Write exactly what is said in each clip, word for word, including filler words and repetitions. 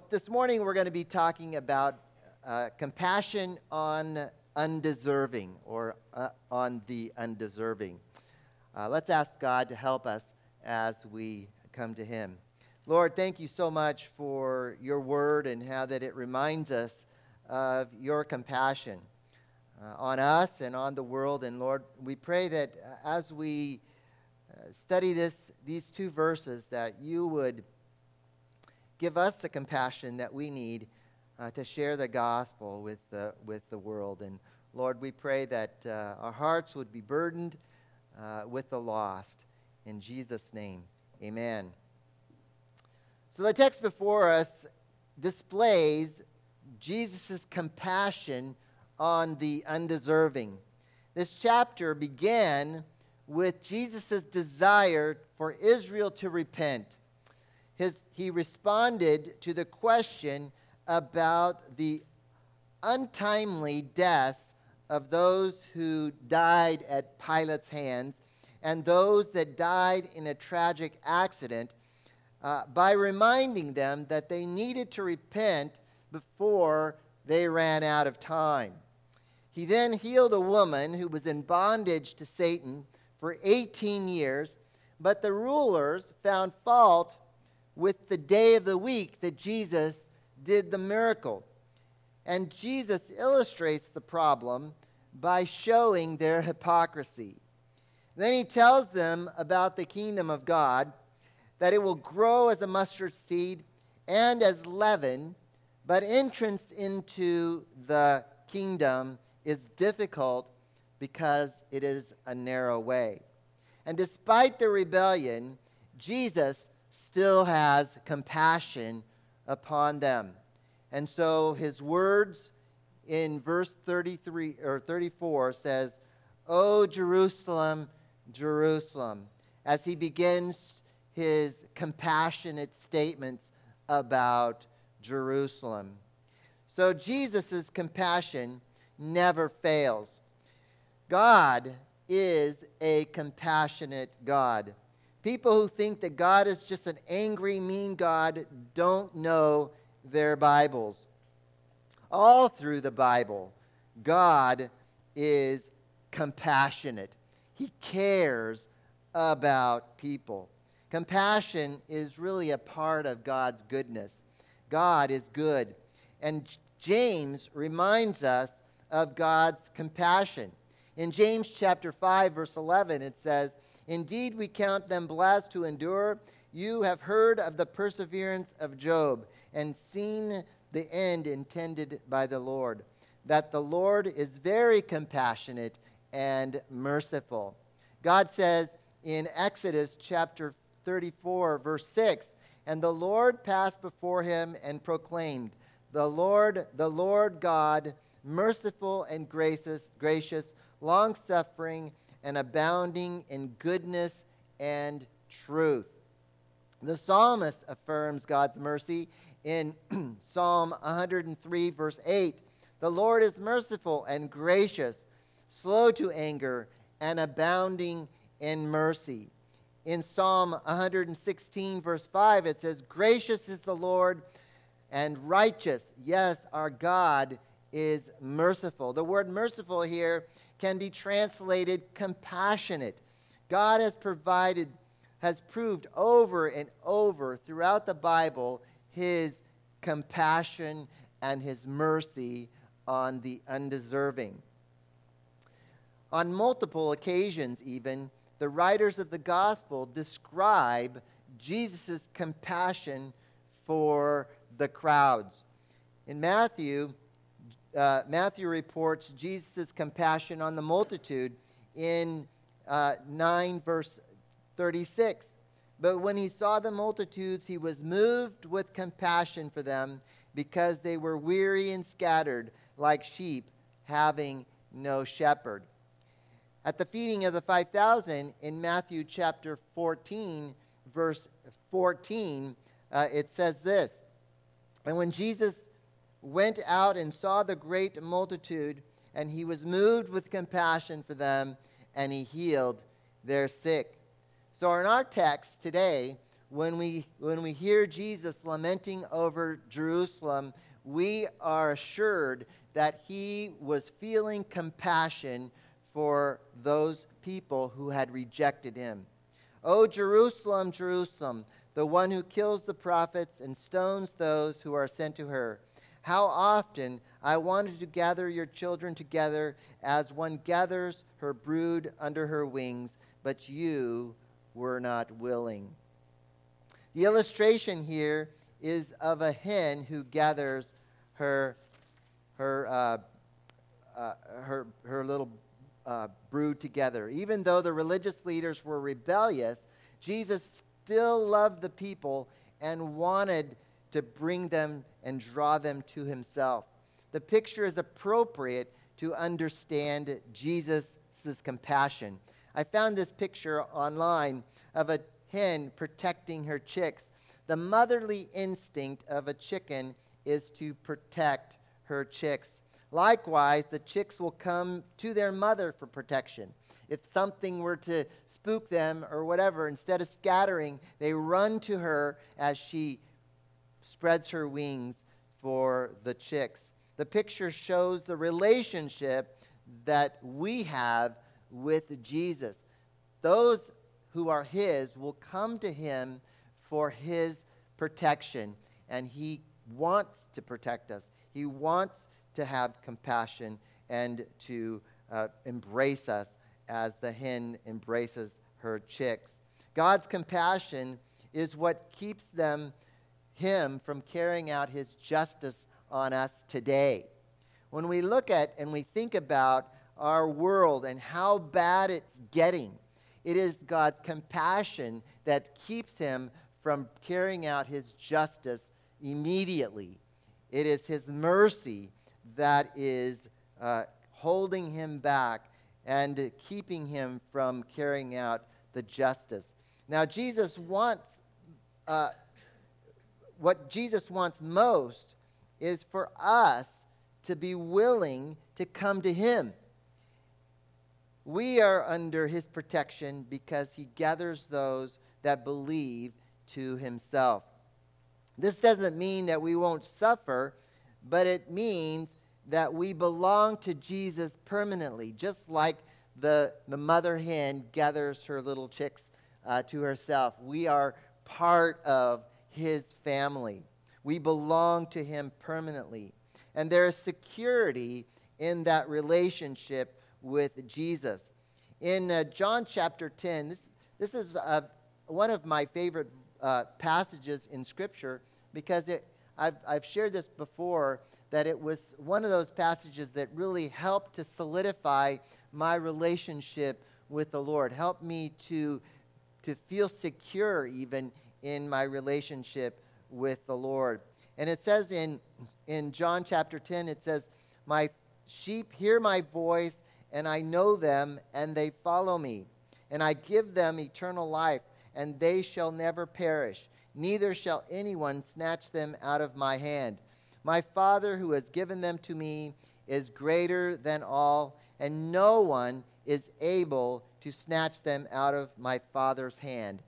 this morning we're going to be talking about uh, compassion on undeserving, or uh, on the undeserving. Uh, let's ask God to help us as we come to Him. Lord, thank you so much for your word and how that it reminds us of your compassion uh, on us and on the world. And Lord, we pray that uh, as we uh, study this, these two verses, that you would give us the compassion that we need uh, to share the gospel with the, with the world. And Lord, we pray that uh, our hearts would be burdened uh, with the lost. In Jesus' name, amen. So the text before us displays Jesus' compassion on the undeserving. This chapter began with Jesus' desire for Israel to repent. His, he responded to the question about the untimely deaths of those who died at Pilate's hands and those that died in a tragic accident uh, by reminding them that they needed to repent before they ran out of time. He then healed a woman who was in bondage to Satan for eighteen years, but the rulers found fault with the day of the week that Jesus did the miracle. And Jesus illustrates the problem by showing their hypocrisy. Then he tells them about the kingdom of God, that it will grow as a mustard seed and as leaven, but entrance into the kingdom is difficult because it is a narrow way. And despite the rebellion, Jesus still has compassion upon them. And so his words in verse thirty-three or thirty-four says, "O Jerusalem, Jerusalem," as he begins his compassionate statements about Jerusalem. So Jesus' compassion never fails. God is a compassionate God. People who think that God is just an angry, mean God don't know their Bibles. All through the Bible, God is compassionate. He cares about people. Compassion is really a part of God's goodness. God is good. And James reminds us of God's compassion. In James chapter five, verse eleven, it says, "Indeed, we count them blessed who endure. You have heard of the perseverance of Job and seen the end intended by the Lord, that the Lord is very compassionate and merciful." God says in Exodus chapter thirty-four, verse six, "And the Lord passed before him and proclaimed, The Lord, the Lord God, merciful and gracious, gracious, long-suffering, and abounding in goodness and truth." The psalmist affirms God's mercy in Psalm one hundred three, verse eight. "The Lord is merciful and gracious, slow to anger, and abounding in mercy." In Psalm one hundred sixteen, verse five, it says, "Gracious is the Lord and righteous. Yes, our God is merciful." The word merciful here can be translated compassionate. God has provided, has proved over and over throughout the Bible his compassion and his mercy on the undeserving. On multiple occasions even, the writers of the gospel describe Jesus' compassion for the crowds. In Matthew, Uh, Matthew reports Jesus' compassion on the multitude in uh, nine, verse thirty-six. "But when he saw the multitudes, he was moved with compassion for them, because they were weary and scattered like sheep, having no shepherd." At the feeding of the five thousand in Matthew chapter fourteen, verse fourteen, uh, it says this, "And when Jesus went out and saw the great multitude, and he was moved with compassion for them, and he healed their sick." So in our text today, when we, when we hear Jesus lamenting over Jerusalem, we are assured that he was feeling compassion for those people who had rejected him. "O Jerusalem, Jerusalem, the one who kills the prophets and stones those who are sent to her. How often I wanted to gather your children together as one gathers her brood under her wings, but you were not willing." The illustration here is of a hen who gathers her her uh, uh, her her little uh, brood together. Even though the religious leaders were rebellious, Jesus still loved the people and wanted to bring them and draw them to himself. The picture is appropriate to understand Jesus' compassion. I found this picture online of a hen protecting her chicks. The motherly instinct of a chicken is to protect her chicks. Likewise, the chicks will come to their mother for protection. If something were to spook them or whatever, instead of scattering, they run to her as she spreads her wings for the chicks. The picture shows the relationship that we have with Jesus. Those who are his will come to him for his protection, and he wants to protect us. He wants to have compassion and to uh, embrace us as the hen embraces her chicks. God's compassion is what keeps them, him, from carrying out his justice on us today. When we look at and we think about our world and how bad it's getting, it is God's compassion that keeps him from carrying out his justice immediately. It is his mercy that is uh, holding him back and keeping him from carrying out the justice. Now, Jesus wants, uh, what Jesus wants most is for us to be willing to come to him. We are under his protection because he gathers those that believe to himself. This doesn't mean that we won't suffer, but it means that we belong to Jesus permanently, just like the, the mother hen gathers her little chicks uh, to herself. We are part of his family. We belong to him permanently. And there is security in that relationship with Jesus. In uh, John chapter ten, this, this is uh, one of my favorite uh, passages in Scripture because it, I've, I've shared this before, that it was one of those passages that really helped to solidify my relationship with the Lord, helped me to, to feel secure even in my relationship with the Lord. And it says in, in John chapter ten, it says, "My sheep hear my voice, and I know them, and they follow me. And I give them eternal life, and they shall never perish. Neither shall anyone snatch them out of my hand. My Father who has given them to me is greater than all, and no one is able to snatch them out of my Father's hand.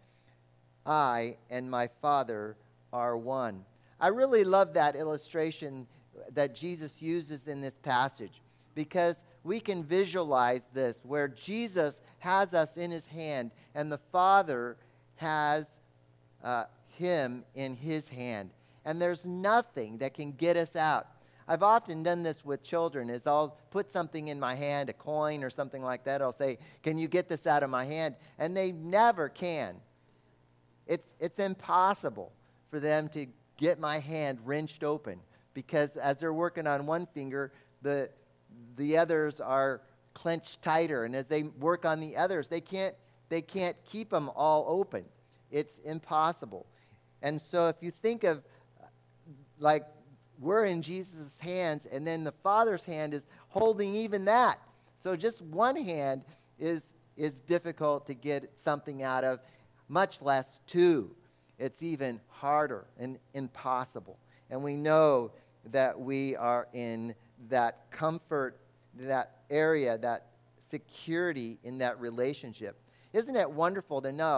I and my Father are one." I really love that illustration that Jesus uses in this passage, because we can visualize this, where Jesus has us in his hand and the Father has uh, him in his hand. And there's nothing that can get us out. I've often done this with children, is I'll put something in my hand, a coin or something like that. I'll say, "Can you get this out of my hand?" And they never can. It's, it's impossible for them to get my hand wrenched open, because as they're working on one finger, the the others are clenched tighter, and as they work on the others, they can't they can't keep them all open. It's impossible. And so if you think of, like, we're in Jesus' hands, and then the Father's hand is holding even that. So just one hand is is difficult to get something out of, much less two. It's even harder and impossible. And we know that we are in that comfort, that area, that security in that relationship. Isn't it wonderful to know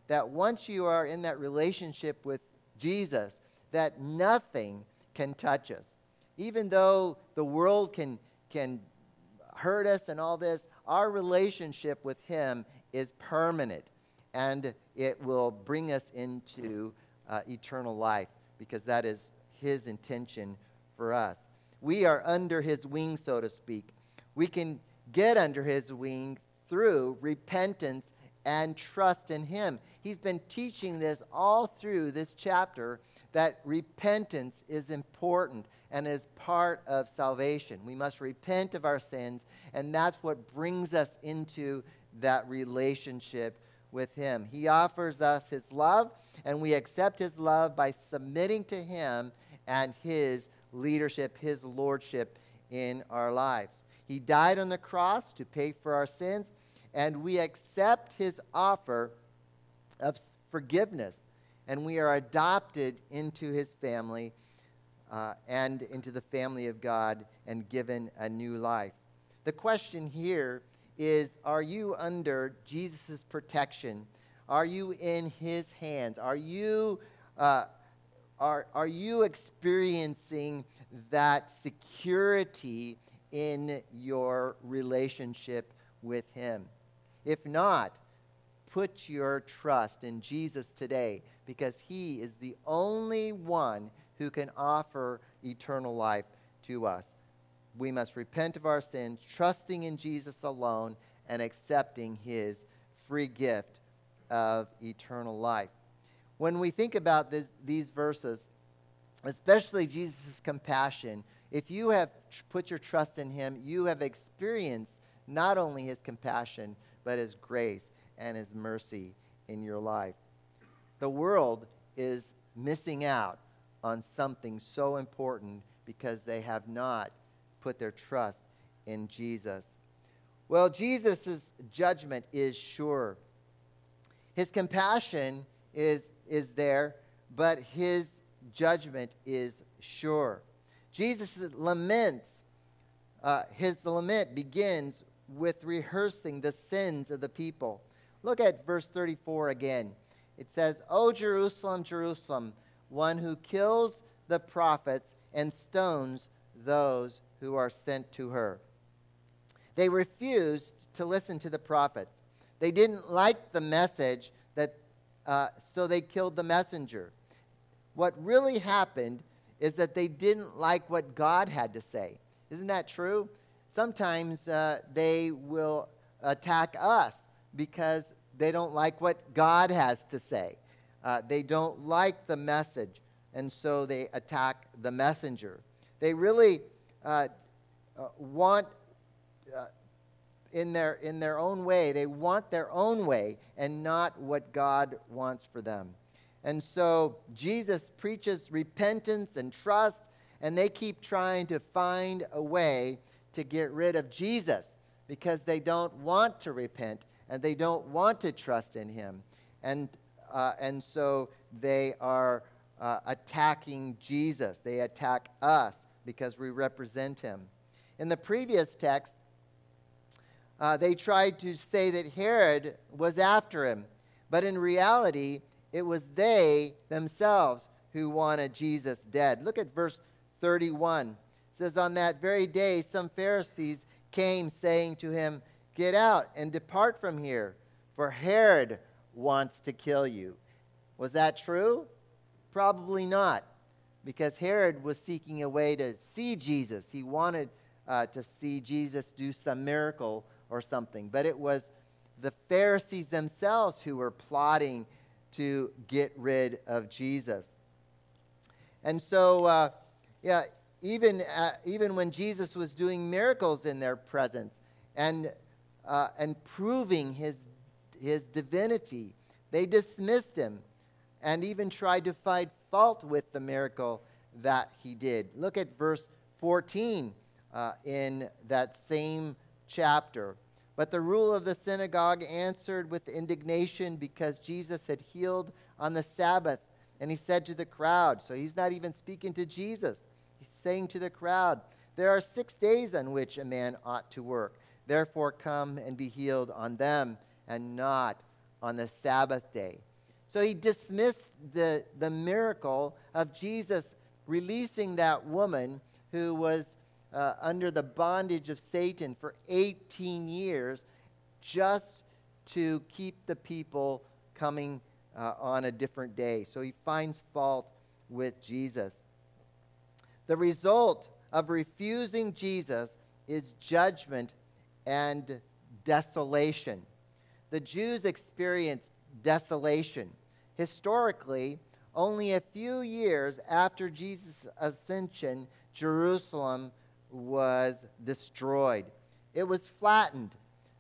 that once you are in that relationship with Jesus, that nothing can touch us. Even though the world can, can hurt us and all this, our relationship with him is permanent, and it will bring us into uh, eternal life, because that is his intention for us. We are under his wing, so to speak. We can get under his wing through repentance and trust in him. He's been teaching this all through this chapter, that repentance is important and is part of salvation. We must repent of our sins, and that's what brings us into that relationship with him. He offers us his love, and we accept his love by submitting to him and his leadership, his lordship in our lives. He died on the cross to pay for our sins, and we accept his offer of forgiveness, and we are adopted into his family uh, and into the family of God and given a new life. The question here is, are you under Jesus' protection? Are you in his hands? Are you, uh, are, are you experiencing that security in your relationship with him? If not, put your trust in Jesus today, because he is the only one who can offer eternal life to us. We must repent of our sins, trusting in Jesus alone, and accepting his free gift of eternal life. When we think about this, these verses, especially Jesus' compassion, if you have tr- put your trust in him, you have experienced not only his compassion, but his grace and his mercy in your life. The world is missing out on something so important because they have not put their trust in Jesus. Well, Jesus' judgment is sure. His compassion is, is there, but his judgment is sure. Jesus' laments, uh, his lament begins with rehearsing the sins of the people. Look at verse thirty-four again. It says, "O Jerusalem, Jerusalem, one who kills the prophets and stones those who are sent to her." They refused to listen to the prophets. They didn't like the message, that, uh, so they killed the messenger. What really happened is that they didn't like what God had to say. Isn't that true? Sometimes uh, they will attack us because they don't like what God has to say. Uh, they don't like the message, and so they attack the messenger. They really uh, uh, want, uh, in their in their own way, they want their own way and not what God wants for them. And so Jesus preaches repentance and trust, and they keep trying to find a way to get rid of Jesus because they don't want to repent and they don't want to trust in him. And, uh, and so they are uh, attacking Jesus. They attack us because we represent him. In the previous text, uh, they tried to say that Herod was after him, but in reality, it was they themselves who wanted Jesus dead. Look at verse thirty-one. It says, "On that very day, some Pharisees came, saying to him, 'Get out and depart from here, for Herod wants to kill you.'" Was that true? Probably not, because Herod was seeking a way to see Jesus. He wanted uh, to see Jesus do some miracle or something. But it was the Pharisees themselves who were plotting to get rid of Jesus. And so, uh, yeah, even uh, even when Jesus was doing miracles in their presence and uh, and proving his his divinity, they dismissed him and even tried to find fault with the miracle that he did. Look at verse fourteen uh, in that same chapter. "But the ruler of the synagogue answered with indignation because Jesus had healed on the Sabbath. And he said to the crowd," so he's not even speaking to Jesus. He's saying to the crowd, "There are six days on which a man ought to work. Therefore come and be healed on them and not on the Sabbath day." So he dismissed the, the miracle of Jesus releasing that woman who was uh, under the bondage of Satan for eighteen years just to keep the people coming uh, on a different day. So he finds fault with Jesus. The result of refusing Jesus is judgment and desolation. The Jews experienced desolation. Historically, only a few years after Jesus' ascension, Jerusalem was destroyed. It was flattened.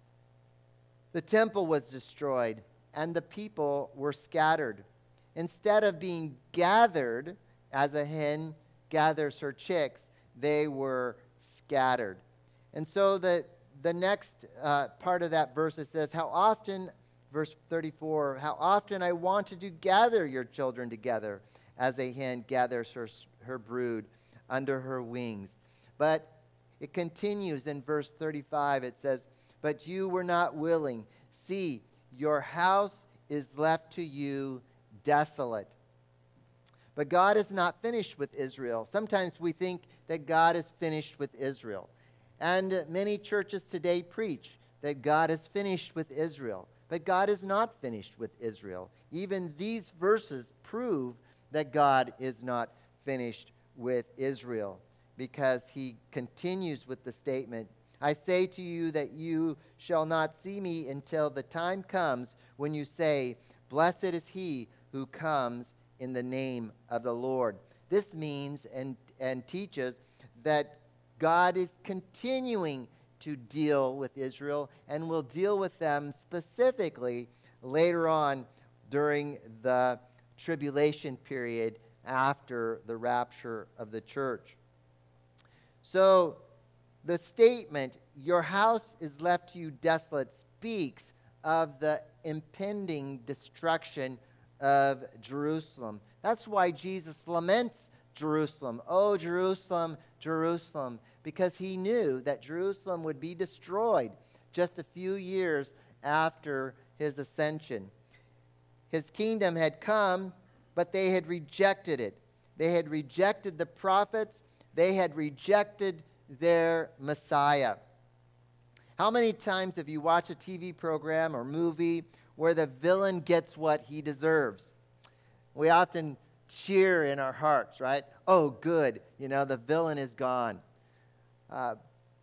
The temple was destroyed, and the people were scattered. Instead of being gathered as a hen gathers her chicks, they were scattered. And so the, the next uh, part of that verse, it says, how often, verse thirty-four, how often I wanted to gather your children together as a hen gathers her, her brood under her wings. But it continues in verse thirty-five. It says, but you were not willing. See, your house is left to you desolate. But God is not finished with Israel. Sometimes we think that God is finished with Israel. And many churches today preach that God is finished with Israel. But God is not finished with Israel. Even these verses prove that God is not finished with Israel, because he continues with the statement, I say to you that you shall not see me until the time comes when you say, blessed is he who comes in the name of the Lord. This means and, and teaches that God is continuing to deal with Israel and will deal with them specifically later on during the tribulation period after the rapture of the church. So the statement, your house is left to you desolate, speaks of the impending destruction of Jerusalem. That's why Jesus laments Jerusalem. Oh, Jerusalem, Jerusalem, because he knew that Jerusalem would be destroyed just a few years after his ascension. His kingdom had come, but they had rejected it. They had rejected the prophets. They had rejected their Messiah. How many times have you watched a T V program or movie where the villain gets what he deserves? We often cheer in our hearts, right? Oh, good, you know, the villain is gone. Uh,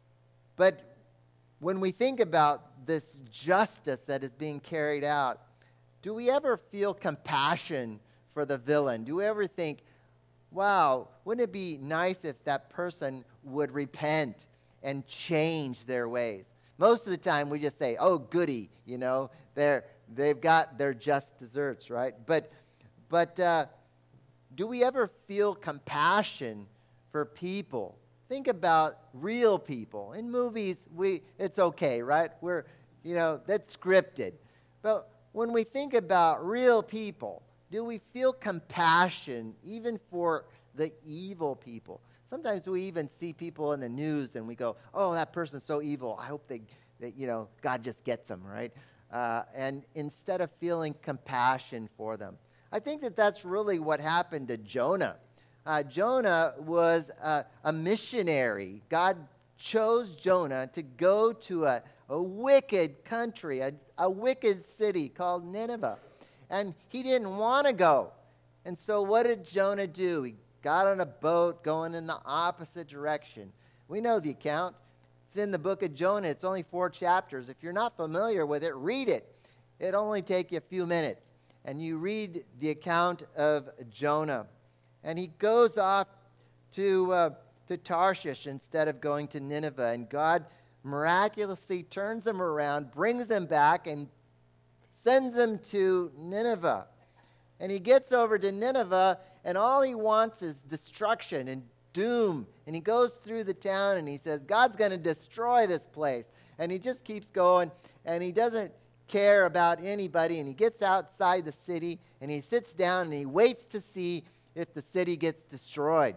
but when we think about this justice that is being carried out, do we ever feel compassion for the villain? Do we ever think, wow, wouldn't it be nice if that person would repent and change their ways? Most of the time we just say, oh, goody, you know, they're, they've got their just desserts, right? But, but uh, do we ever feel compassion for people? Think about real people. In movies, we it's okay, right? We're, you know, that's scripted. But when we think about real people, do we feel compassion even for the evil people? Sometimes we even see people in the news and we go, oh, that person's so evil. I hope they, that, you know, God just gets them, right? Uh, and instead of feeling compassion for them. I think that that's really what happened to Jonah. Uh, Jonah was a, a missionary. God chose Jonah to go to a, a wicked country, a, a wicked city called Nineveh. And he didn't want to go. And so what did Jonah do? He got on a boat going in the opposite direction. We know the account. It's in the book of Jonah. It's only four chapters. If you're not familiar with it, read it. It'll only take you a few minutes. And you read the account of Jonah. And he goes off to, uh, to Tarshish instead of going to Nineveh. And God miraculously turns him around, brings him back, and sends him to Nineveh. And he gets over to Nineveh, and all he wants is destruction and doom. And he goes through the town, and he says, God's going to destroy this place. And he just keeps going, and he doesn't care about anybody. And he gets outside the city, and he sits down, and he waits to see if the city gets destroyed.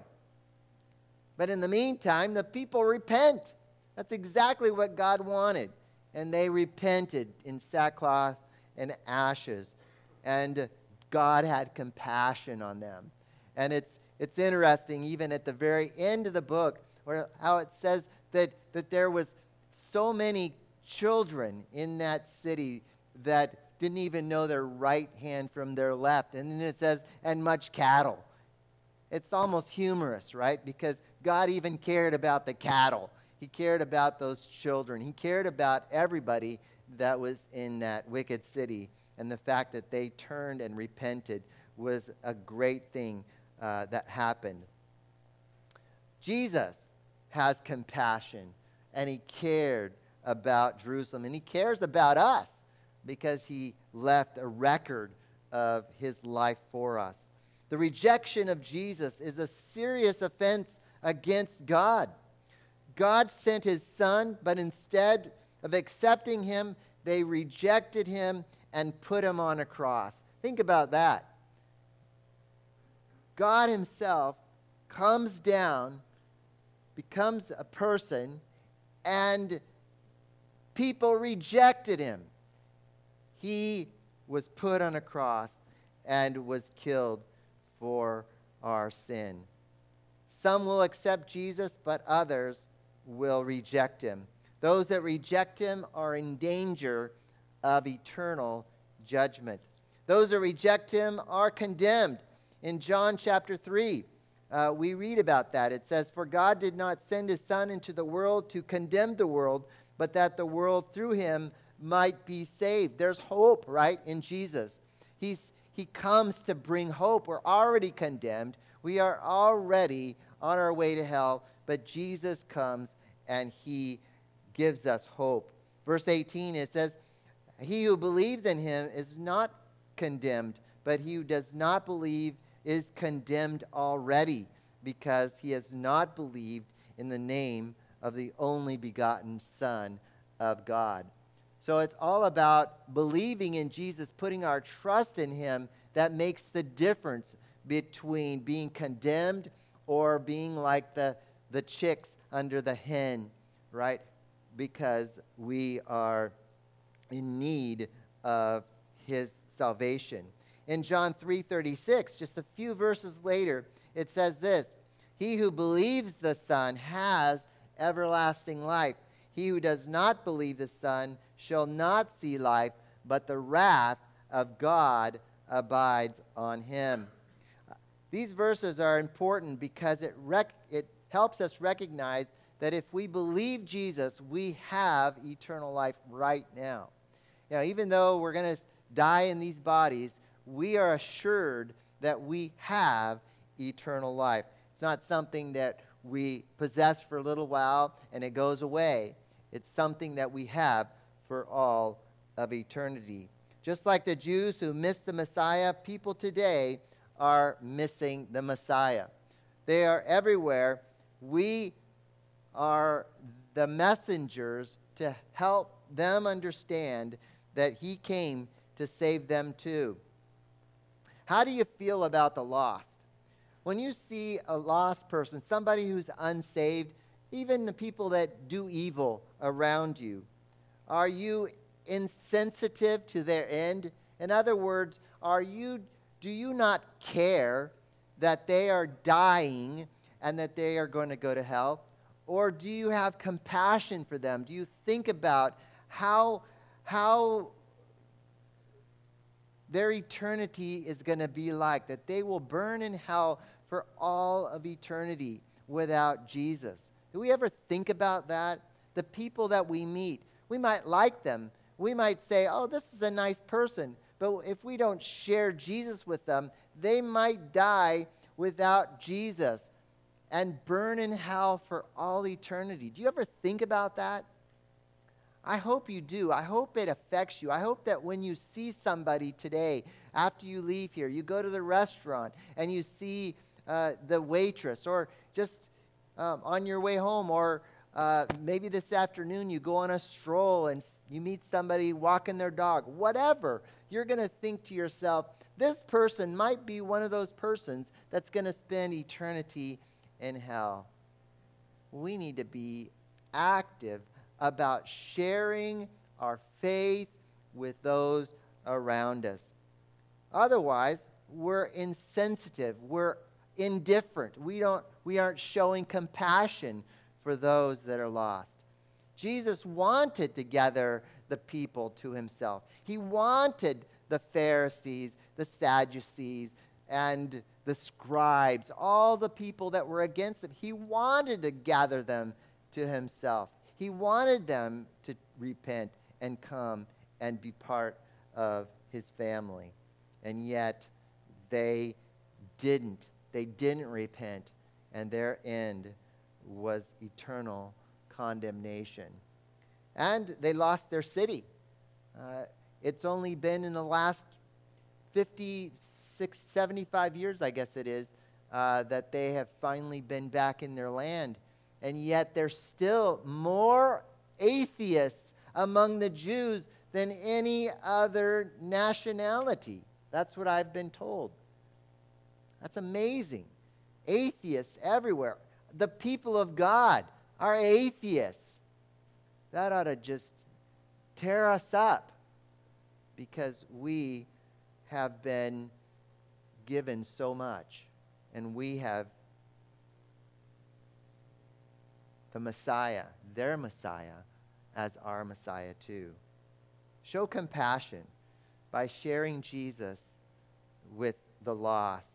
But in the meantime, the people repent. That's exactly what God wanted. And they repented in sackcloth and ashes. And God had compassion on them. And it's it's interesting, even at the very end of the book, where how it says that, that there was so many children in that city that didn't even know their right hand from their left. And then it says, and much cattle. It's almost humorous, right? Because God even cared about the cattle. He cared about those children. He cared about everybody that was in that wicked city. And the fact that they turned and repented was a great thing uh, that happened. Jesus has compassion, and he cared about Jerusalem, and he cares about us because he left a record of his life for us. The rejection of Jesus is a serious offense against God. God sent his son, but instead of accepting him, they rejected him and put him on a cross. Think about that. God himself comes down, becomes a person, and people rejected him. He was put on a cross and was killed for our sin. Some will accept Jesus, but others will reject him. Those that reject him are in danger of eternal judgment. Those that reject him are condemned. In John chapter three, uh, we read about that. It says, "For God did not send his Son into the world to condemn the world, but that the world through him might be saved." There's hope, right, in Jesus. He's, he comes to bring hope. We're already condemned. We are already on our way to hell, but Jesus comes and he gives us hope. Verse eighteen, it says, "He who believes in him is not condemned, but he who does not believe is condemned already, because he has not believed in the name of the only begotten Son of God." So it's all about believing in Jesus, putting our trust in him, that makes the difference between being condemned or being like the, the chicks under the hen, right? Because we are in need of his salvation. In John three thirty-six, just a few verses later, it says this, "He who believes the Son has everlasting life. He who does not believe the Son shall not see life, but the wrath of God abides on him." These verses are important because it rec- it helps us recognize that if we believe Jesus, we have eternal life right now. You know, even though we're going to die in these bodies, we are assured that we have eternal life. It's not something that we possess for a little while and it goes away. It's something that we have for all of eternity. Just like the Jews who missed the Messiah, people today are missing the Messiah. They are everywhere. We are the messengers to help them understand that he came to save them too. How do you feel about the lost? When you see a lost person, somebody who's unsaved, even the people that do evil around you, are you insensitive to their end? In other words, are you do you not care that they are dying and that they are going to go to hell? Or do you have compassion for them? Do you think about how how their eternity is going to be like, that they will burn in hell for all of eternity without Jesus? Do we ever think about that? The people that we meet, we might like them. We might say, "Oh, this is a nice person." But if we don't share Jesus with them, they might die without Jesus and burn in hell for all eternity. Do you ever think about that? I hope you do. I hope it affects you. I hope that when you see somebody today, after you leave here, you go to the restaurant and you see uh, the waitress, or just um, on your way home, or uh, maybe this afternoon you go on a stroll and you meet somebody walking their dog, whatever, you're going to think to yourself, this person might be one of those persons that's going to spend eternity in hell. We need to be active about sharing our faith with those around us. Otherwise, we're insensitive. We're indifferent. We don't we aren't showing compassion for those that are lost. Jesus wanted to gather the people to himself. He wanted the Pharisees, the Sadducees, and the scribes, all the people that were against him. He wanted to gather them to himself. He wanted them to repent and come and be part of his family. And yet, they didn't. They didn't repent, and their end was eternal condemnation. And they lost their city. Uh, it's only been in the last fifty-six, seventy-five years, I guess it is, uh, that they have finally been back in their land. And yet there's still more atheists among the Jews than any other nationality. That's what I've been told. That's amazing. Atheists everywhere. The people of God are atheists. That ought to just tear us up, because we have been given so much, and we have the Messiah, their Messiah, as our Messiah too. Show compassion by sharing Jesus with the lost.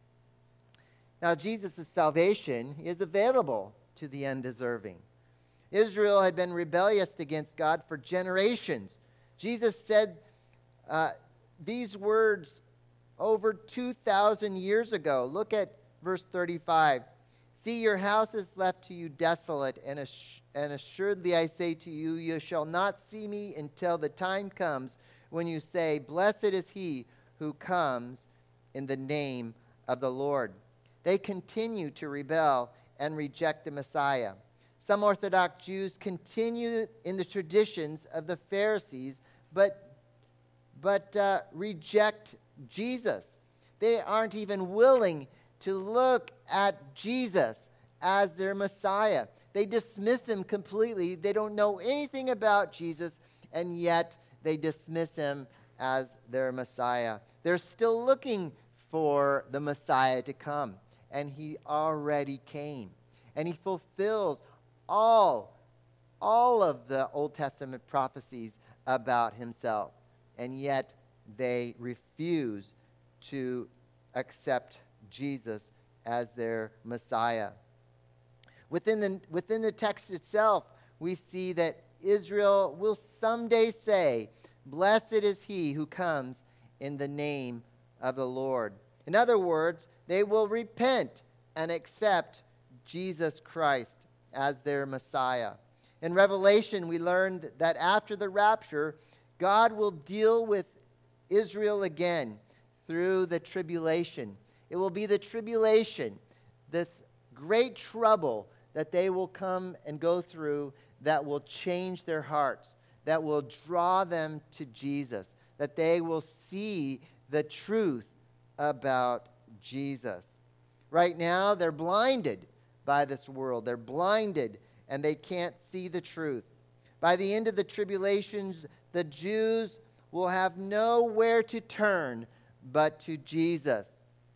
Now, Jesus' salvation is available to the undeserving. Israel had been rebellious against God for generations. Jesus said uh, these words over two thousand years ago. Look at verse thirty-five. See, your house is left to you desolate, and, ass- and assuredly I say to you, you shall not see me until the time comes when you say, blessed is he who comes in the name of the Lord. They continue to rebel and reject the Messiah. Some Orthodox Jews continue in the traditions of the Pharisees, but, but uh, reject Jesus. They aren't even willing to look at Jesus as their Messiah. They dismiss him completely. They don't know anything about Jesus, and yet they dismiss him as their Messiah. They're still looking for the Messiah to come, and he already came. And he fulfills all, all of the Old Testament prophecies about himself. And yet they refuse to accept Jesus as their Messiah. Within the, within the text itself, we see that Israel will someday say, blessed is he who comes in the name of the Lord. In other words, they will repent and accept Jesus Christ as their Messiah. In Revelation, we learned that after the rapture, God will deal with Israel again through the tribulation. It will be the tribulation, this great trouble that they will come and go through, that will change their hearts, that will draw them to Jesus, that they will see the truth about Jesus. Right now, they're blinded by this world. They're blinded, and they can't see the truth. By the end of the tribulations, the Jews will have nowhere to turn but to Jesus.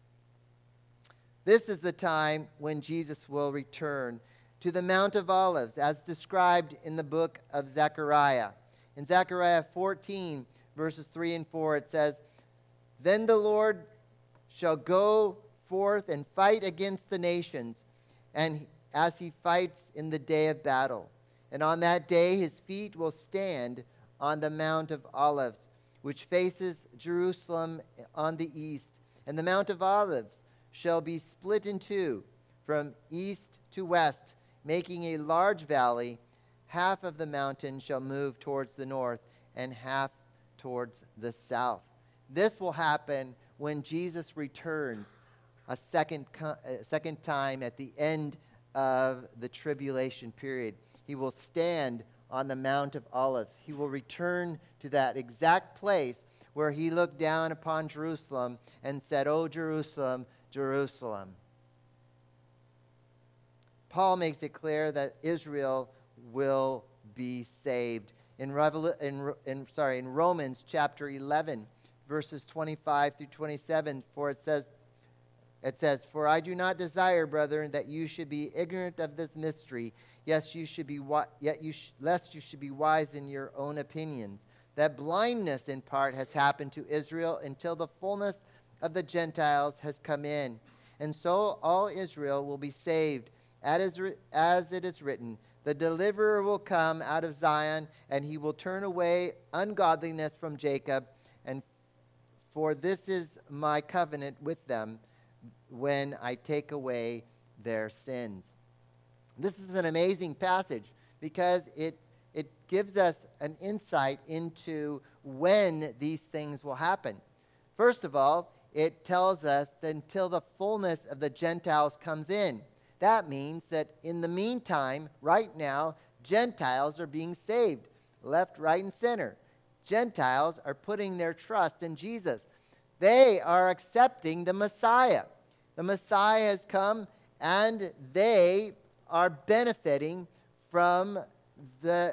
This is the time when Jesus will return to the Mount of Olives, as described in the book of Zechariah. In Zechariah fourteen, verses three and four, it says, then the Lord shall go forth and fight against the nations, and as he fights in the day of battle. And on that day his feet will stand on the Mount of Olives, which faces Jerusalem on the east. And the Mount of Olives shall be split in two, from east to west, making a large valley. Half of the mountain shall move towards the north, and half towards the south. This will happen when Jesus returns a second, a second time at the end of the tribulation period. He will stand on the Mount of Olives. He will return to that exact place where he looked down upon Jerusalem and said, "O Jerusalem, Jerusalem." Paul makes it clear that Israel will be saved. In, Revol- in, in, sorry, in Romans chapter eleven, verses twenty-five through twenty-seven, for it says, it says, "For I do not desire, brethren, that you should be ignorant of this mystery, yes, you should be wi- yet you sh- lest you should be wise in your own opinions, that blindness in part has happened to Israel until the fullness of the Gentiles has come in. And so all Israel will be saved, as it is written, the deliverer will come out of Zion, and he will turn away ungodliness from Jacob. And for this is my covenant with them when I take away their sins." This is an amazing passage because it it gives us an insight into when these things will happen. First of all, it tells us that until the fullness of the Gentiles comes in. That means that in the meantime, right now, Gentiles are being saved, left, right, and center. Gentiles are putting their trust in Jesus. They are accepting the Messiah. The Messiah has come, and they are benefiting from the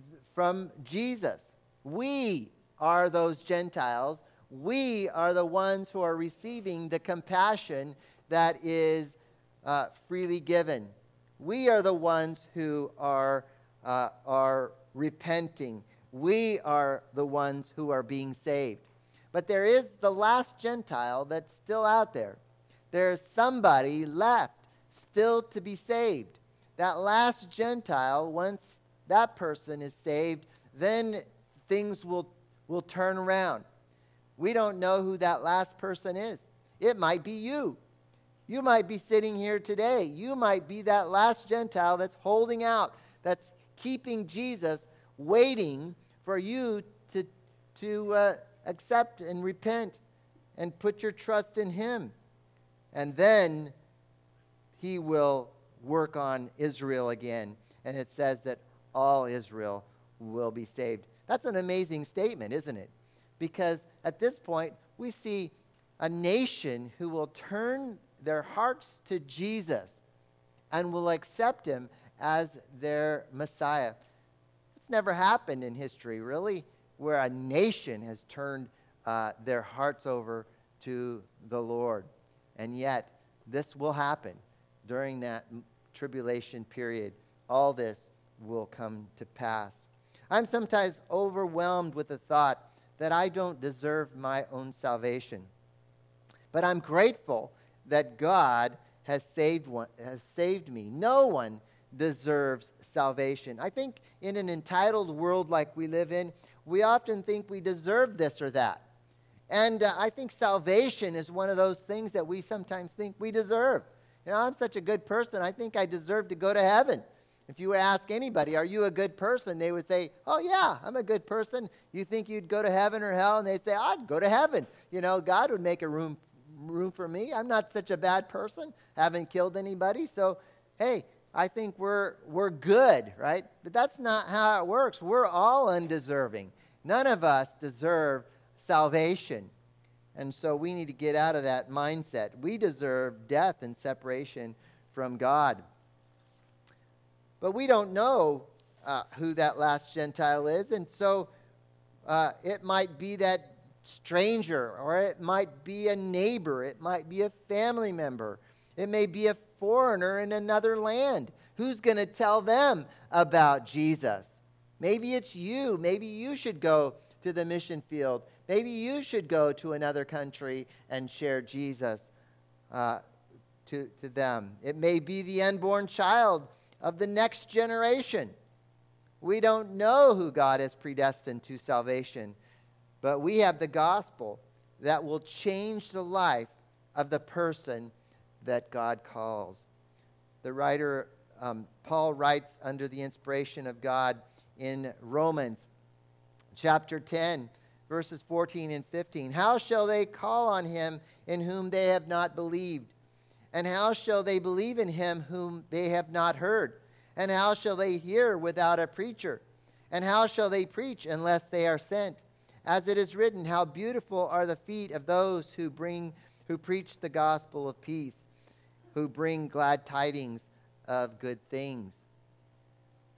from Jesus. We are those Gentiles. We are the ones who are receiving the compassion that is uh, freely given. We are the ones who are uh, are repenting. We are the ones who are being saved. But there is the last Gentile that's still out there. There's somebody left still to be saved. That last Gentile, once that person is saved, then things will, will turn around. We don't know who that last person is. It might be you. You might be sitting here today. You might be that last Gentile that's holding out, that's keeping Jesus, waiting for you to, to uh, accept and repent and put your trust in him. And then he will work on Israel again. And it says that all Israel will be saved. That's an amazing statement, isn't it? Because at this point, we see a nation who will turn their hearts to Jesus and will accept him as their Messiah. It's never happened in history, really, where a nation has turned uh, their hearts over to the Lord. And yet, this will happen during that tribulation period. All this will come to pass. I'm sometimes overwhelmed with the thought that I don't deserve my own salvation. But I'm grateful that God has saved one, has saved me. No one deserves salvation. I think in an entitled world like we live in, we often think we deserve this or that. And uh, I think salvation is one of those things that we sometimes think we deserve. You know, I'm such a good person, I think I deserve to go to heaven. If you ask anybody, are you a good person? They would say, oh yeah, I'm a good person. You think you'd go to heaven or hell? And they'd say, I'd go to heaven. You know, God would make a room room for me. I'm not such a bad person. Haven't killed anybody. So, hey, I think we're we're good, right? But that's not how it works. We're all undeserving. None of us deserve salvation. And so we need to get out of that mindset. We deserve death and separation from God. But we don't know uh, who that last Gentile is. And so uh, it might be that stranger, or it might be a neighbor. It might be a family member. It may be a foreigner in another land. Who's going to tell them about Jesus? Maybe it's you. Maybe you should go to the mission field. Maybe you should go to another country and share Jesus uh, to, to them. It may be the unborn child of the next generation. We don't know who God has predestined to salvation, but we have the gospel that will change the life of the person that God calls. The writer, um, Paul writes under the inspiration of God in Romans chapter ten, verses fourteen and fifteen. How shall they call on him in whom they have not believed? And how shall they believe in him whom they have not heard? And how shall they hear without a preacher? And how shall they preach unless they are sent? As it is written, how beautiful are the feet of those who bring, who preach the gospel of peace, who bring glad tidings of good things.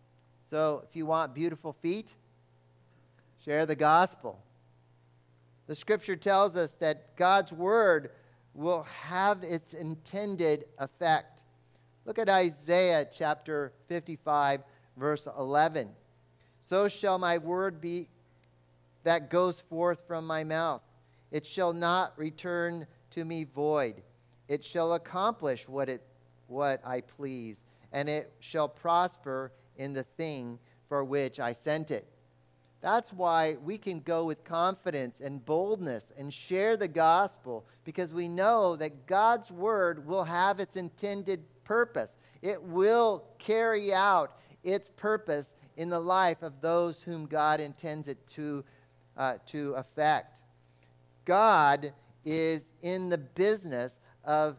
So if you want beautiful feet, share the gospel. The The scripture tells us that God's word will have its intended effect. Look at Isaiah chapter fifty-five, verse eleven. So shall my word be that goes forth from my mouth. It shall not return to me void. It shall accomplish what it what I please, and it shall prosper in the thing for which I sent it. That's why we can go with confidence and boldness and share the gospel, because we know that God's word will have its intended purpose. It will carry out its purpose in the life of those whom God intends it to, uh, to affect. God is in the business of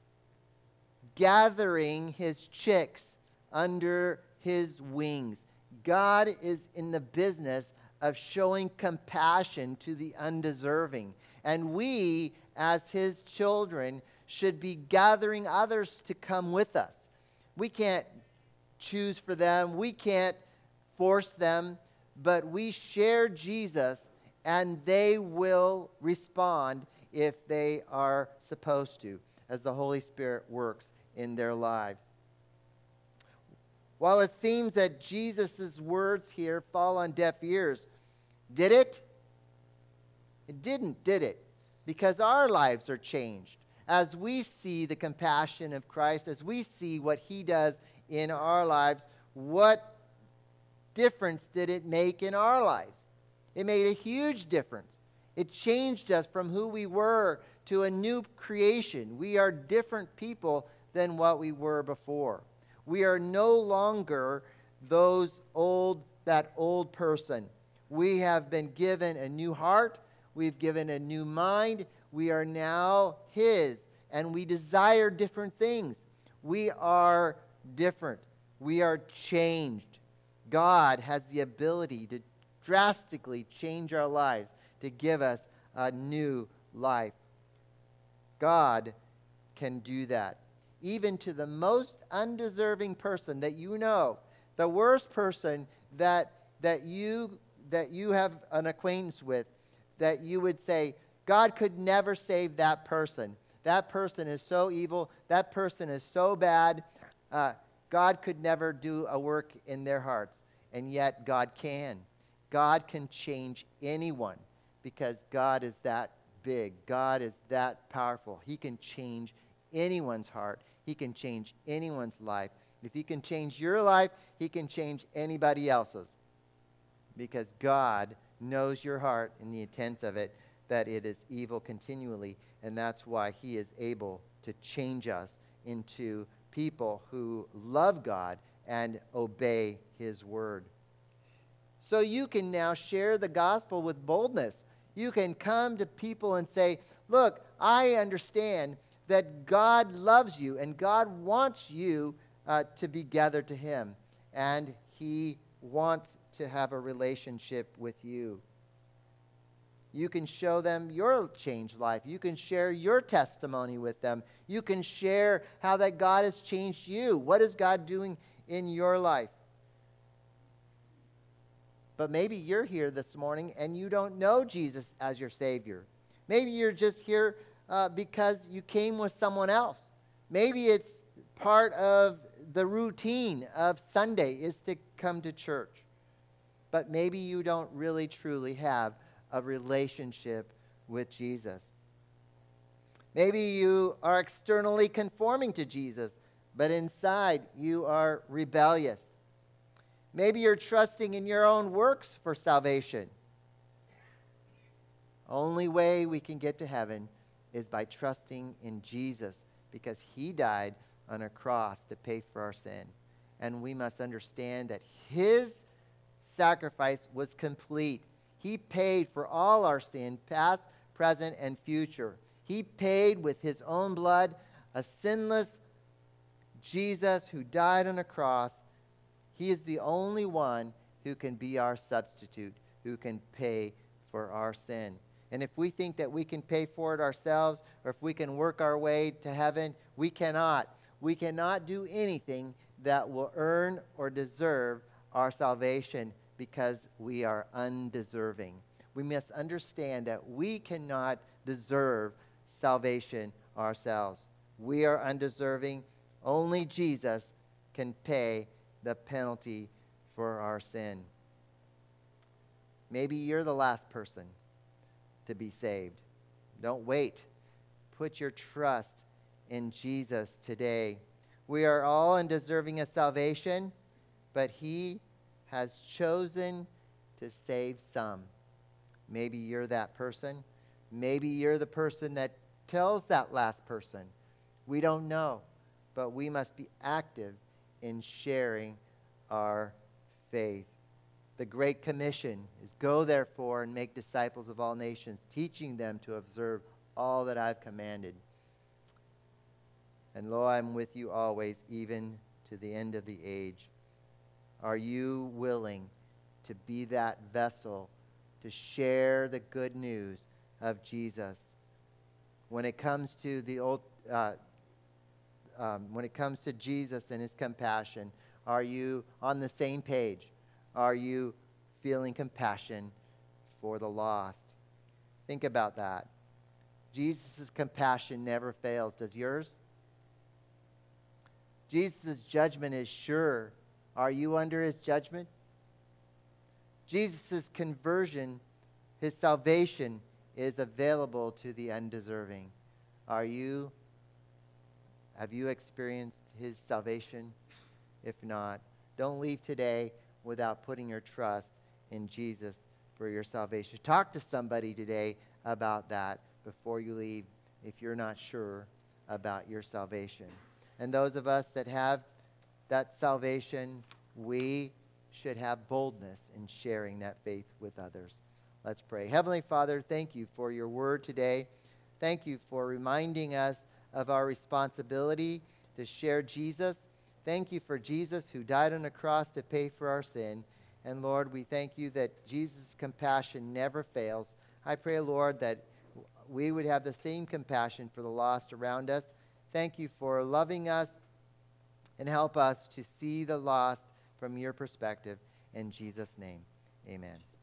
gathering his chicks under his wings. God is in the business of showing compassion to the undeserving. And we, as his children, should be gathering others to come with us. We can't choose for them. We can't force them. But we share Jesus, and they will respond if they are supposed to, as the Holy Spirit works in their lives. While it seems that Jesus' words here fall on deaf ears, did it? It didn't, did it? Because our lives are changed. As we see the compassion of Christ, as we see what he does in our lives, what difference did it make in our lives? It made a huge difference. It changed us from who we were to a new creation. We are different people than what we were before. We are no longer those old, that old person. We have been given a new heart. We've given a new mind. We are now his, and we desire different things. We are different. We are changed. God has the ability to drastically change our lives, to give us a new life. God can do that. Even to the most undeserving person that you know, the worst person that that you that you have an acquaintance with, that you would say, God could never save that person. That person is so evil. That person is so bad. Uh, God could never do a work in their hearts. And yet God can. God can change anyone, because God is that big. God is that powerful. He can change anyone's heart. He can change anyone's life. If he can change your life, he can change anybody else's. Because God knows your heart and the intents of it, that it is evil continually. And that's why he is able to change us into people who love God and obey his word. So you can now share the gospel with boldness. You can come to people and say, look, I understand that God loves you and God wants you uh, to be gathered to him. And he wants to have a relationship with you. You can show them your changed life. You can share your testimony with them. You can share how that God has changed you. What is God doing in your life? But maybe you're here this morning and you don't know Jesus as your Savior. Maybe you're just here uh, because you came with someone else. Maybe it's part of the routine of Sunday is to come to church. But maybe you don't really truly have a relationship with Jesus. Maybe you are externally conforming to Jesus, but inside you are rebellious. Maybe you're trusting in your own works for salvation. Only way we can get to heaven is by trusting in Jesus, because he died on a cross to pay for our sin. And we must understand that his sacrifice was complete. He paid for all our sin, past, present, and future. He paid with his own blood, a sinless Jesus who died on a cross. He is the only one who can be our substitute, who can pay for our sin. And if we think that we can pay for it ourselves, or if we can work our way to heaven, we cannot. We cannot do anything that will earn or deserve our salvation, because we are undeserving. we must understand that we cannot deserve salvation ourselves. We are undeserving. Only Jesus can pay the penalty for our sin. Maybe you're the last person to be saved. Don't wait. Put your trust in Jesus today. We are all undeserving of salvation, but he has chosen to save some. Maybe you're that person. Maybe you're the person that tells that last person. We don't know, but we must be active in sharing our faith. The Great Commission is, go therefore and make disciples of all nations, teaching them to observe all that I've commanded. And lo, I'm with you always, even to the end of the age. Are you willing to be that vessel to share the good news of Jesus? When it comes to the old, uh, um, when it comes to Jesus and his compassion, are you on the same page? Are you feeling compassion for the lost? Think about that. Jesus' compassion never fails. Does yours? Jesus' judgment is sure. Are you under his judgment? Jesus' conversion, his salvation, is available to the undeserving. Are you, have you experienced his salvation? If not, don't leave today without putting your trust in Jesus for your salvation. Talk to somebody today about that before you leave if you're not sure about your salvation. And those of us that have that salvation, we should have boldness in sharing that faith with others. Let's pray. Heavenly Father, thank you for your word today. Thank you for reminding us of our responsibility to share Jesus. Thank you for Jesus who died on the cross to pay for our sin. And Lord, we thank you that Jesus' compassion never fails. I pray, Lord, that we would have the same compassion for the lost around us. Thank you for loving us, and help us to see the lost from your perspective. In Jesus' name, amen.